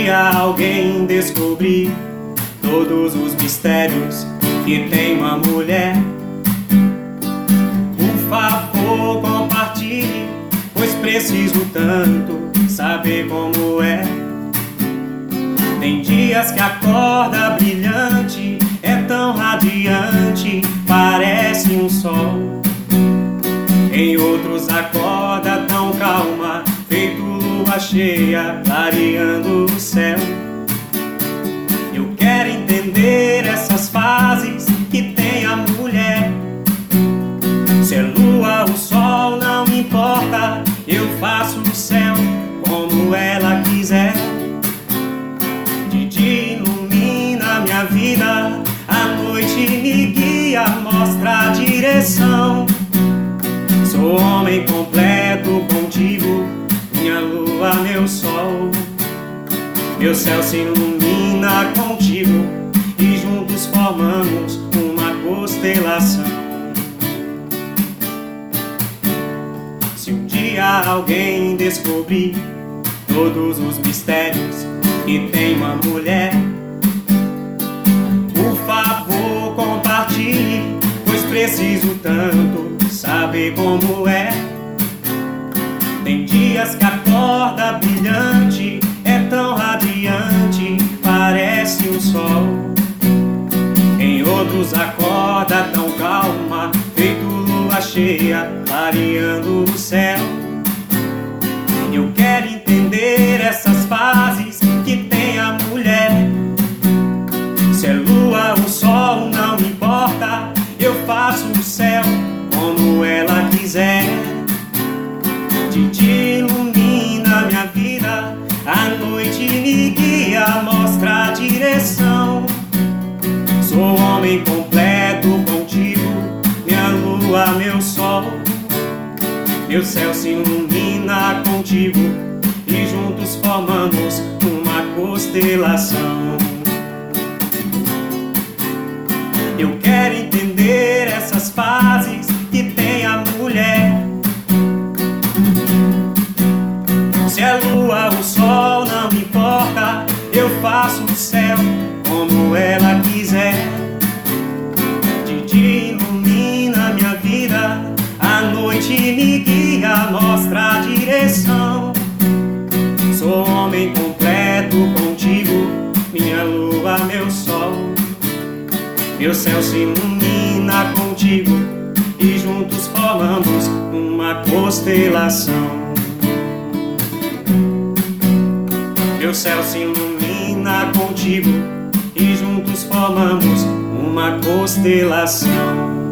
dia alguém descobrir todos os mistérios que tem uma mulher, por favor compartilhe, pois preciso tanto saber como é. Tem dias que acorda brilhante, é tão radiante, parece um sol. Em outros acorda tão calma, feito lua cheia, clareando o céu. Eu quero entender essas fases que tem a mulher. Se é lua ou sol, não importa, eu faço o céu como ela quiser. De dia ilumina minha vida, a noite me guia, mostra a direção. Sou homem completo contigo, minha lua, meu sol. Meu céu se ilumina contigo e juntos formamos uma constelação. Se um dia alguém descobrir todos os mistérios que tem uma mulher, por favor compartilhe, pois preciso tanto saber como é. Tem dias que acorda brilhante, é tão radiante, parece um sol. Em outros acorda tão calma, feito lua cheia, clareando o céu. Eu quero entender essas fases que tem a mulher. Se é lua ou sol, não importa, eu faço o céu como ela quiser. De dia ilumina minha vida, a noite me guia, mostra a direção. Sou homem completo contigo, minha lua, meu sol. Meu céu se ilumina contigo e juntos formamos uma constelação. Eu quero entender essas fases que tem a mulher. Se é lua ou sol, não importa, eu faço o céu como ela quiser. De dia ilumina minha vida, a noite me guia, mostra a direção. Sou homem completo contigo, minha lua, meu sol. Meu céu se ilumina contigo e juntos formamos uma constelação. Meu céu se ilumina contigo e juntos formamos uma constelação.